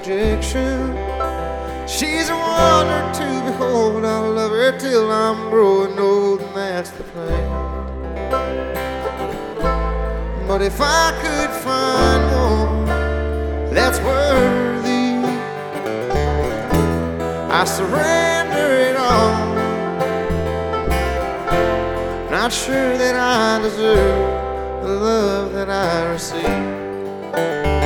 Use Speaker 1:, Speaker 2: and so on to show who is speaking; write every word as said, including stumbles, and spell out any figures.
Speaker 1: rejection. She's a wonder to behold. I'll love her till I'm growing old, and that's the plan. But if I could find one that's worthy, I surrender it all. Not sure that I deserve the love that I receive.